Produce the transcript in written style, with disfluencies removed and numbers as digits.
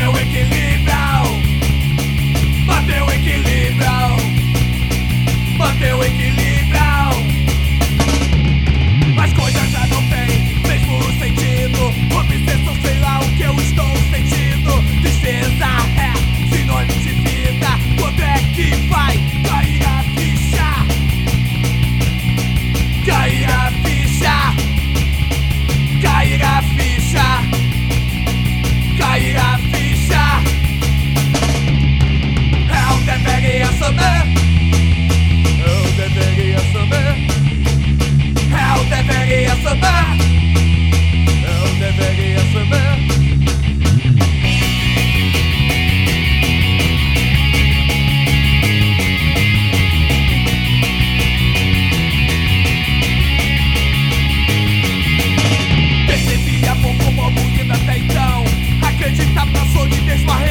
o equilíbrio, manter o equilíbrio, manter o equilíbrio. As coisas já não têm mesmo sentido. Obsessão, sei lá o que eu estou sentindo. Tristeza é sinônimo de vida. Quando é que vai cair a ficha? Cair a ficha, cair a ficha, cair a ficha. Eu deveria saber, eu deveria saber, eu deveria saber, eu deveria saber. Percebia pouco como bonita até então. Acreditava na solidez, uma